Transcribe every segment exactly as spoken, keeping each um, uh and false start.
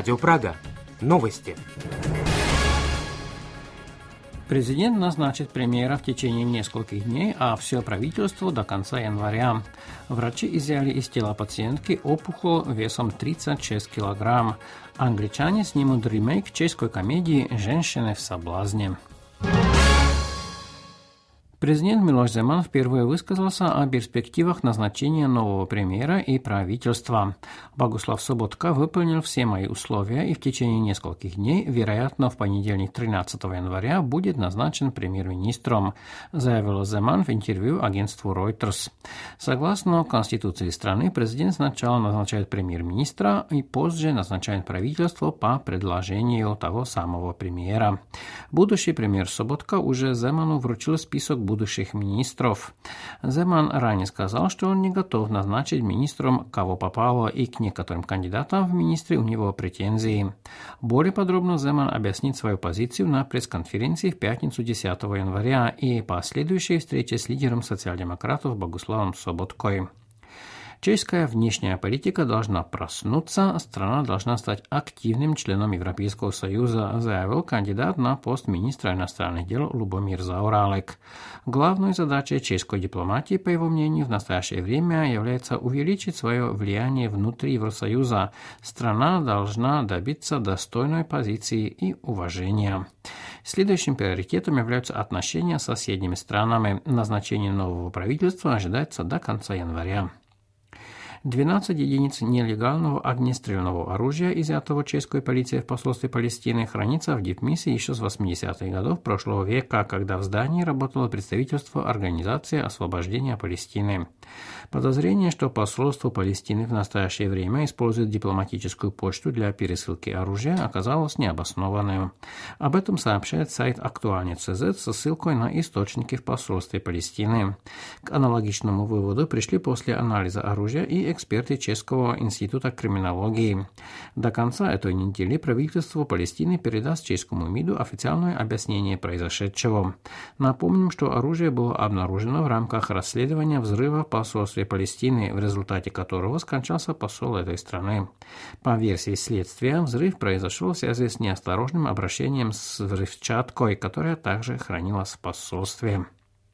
Радио Прага. Новости. Президент назначит премьера в течение нескольких дней, а все правительство до конца января. Врачи изъяли из тела пациентки опухоль весом тридцать шесть килограмм. Англичане снимут ремейк чешской комедии «Женщины в соблазне». Президент Милош Земан впервые высказался о перспективах назначения нового премьера и правительства. Богуслав Соботка выполнил все мои условия и в течение нескольких дней, вероятно, в понедельник тринадцатого января, будет назначен премьер-министром, заявил Земан в интервью агентству Reuters. Согласно Конституции страны, президент сначала назначает премьер-министра и позже назначает правительство по предложению того самого премьера. Будущий премьер Соботка уже Земану вручил список будущих министров. Земан ранее сказал, что он не готов назначить министром кого попало, и к некоторым кандидатам в министры у него претензии. Более подробно Земан объяснит свою позицию на пресс-конференции в пятницу десятого января и последующей встрече с лидером социал-демократов Богуславом Соботкой. Чешская внешняя политика должна проснуться, страна должна стать активным членом Европейского Союза, заявил кандидат на пост министра иностранных дел Любомир Заоралек. Главной задачей чешской дипломатии, по его мнению, в настоящее время является увеличить свое влияние внутри Евросоюза. Страна должна добиться достойной позиции и уважения. Следующим приоритетом являются отношения с соседними странами. Назначение нового правительства ожидается до конца января. двенадцать единиц нелегального огнестрельного оружия, изъятого чешской полицией в посольстве Палестины, хранится в дипмиссии еще с восьмидесятых годов прошлого века, когда в здании работало представительство Организации освобождения Палестины. Подозрение, что посольство Палестины в настоящее время использует дипломатическую почту для пересылки оружия, оказалось необоснованным. Об этом сообщает сайт Актуальный точка цз со ссылкой на источники в посольстве Палестины. К аналогичному выводу пришли после анализа оружия и эксперты Чешского института криминологии. До конца этой недели правительство Палестины передаст чешскому МИДу официальное объяснение произошедшего. Напомним, что оружие было обнаружено в рамках расследования взрыва в посольстве Палестины, в результате которого скончался посол этой страны. По версии следствия, взрыв произошел в связи с неосторожным обращением с взрывчаткой, которая также хранилась в посольстве.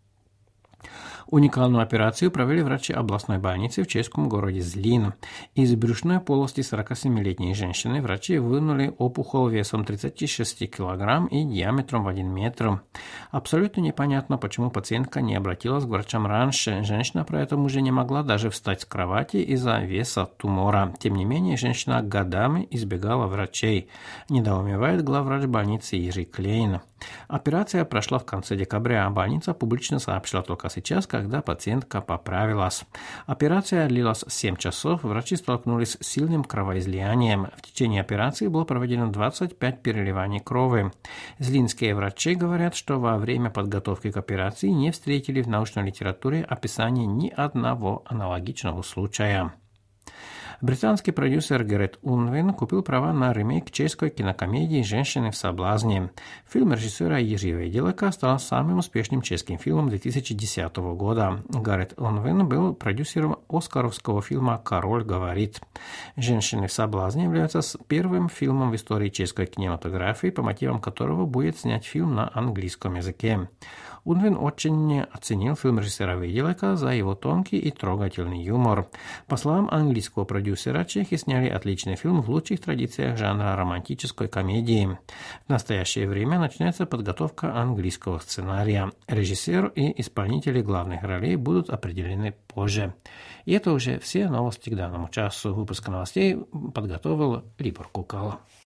Уникальную операцию провели врачи областной больницы в чешском городе Злин. Из брюшной полости сорокасемилетней женщины врачи вынули опухоль весом тридцать шесть килограмм и диаметром в один метр. Абсолютно непонятно, почему пациентка не обратилась к врачам раньше. Женщина при этом уже не могла даже встать с кровати из-за веса тумора. Тем не менее, женщина годами избегала врачей. Недоумевает главврач больницы Ири Клейн. Операция прошла в конце декабря, а больница публично сообщила только сейчас, когда пациентка поправилась. Операция длилась семь часов, врачи столкнулись с сильным кровоизлиянием. В течение операции было проведено двадцать пять переливаний крови. Злинские врачи говорят, что во время подготовки к операции не встретили в научной литературе описания ни одного аналогичного случая. Британский продюсер Гарет Унвин купил права на ремейк чешской кинокомедии «Женщины в соблазне». Фильм режиссера Jiří Vejdileka стал самым успешным чешским фильмом две тысячи десятого года. Гарет Унвин был продюсером оскаровского фильма «Король говорит». «Женщины в соблазне» является первым фильмом в истории чешской кинематографии, по мотивам которого будет снять фильм на английском языке. Унвин очень оценил фильм режиссера Vejdileka за его тонкий и трогательный юмор. По словам английского продюсера, чехи сняли отличный фильм в лучших традициях жанра романтической комедии. В настоящее время начинается подготовка английского сценария. Режиссер и исполнители главных ролей будут определены позже. И это уже все новости к данному часу. Выпуск новостей подготовил Libor Kukal.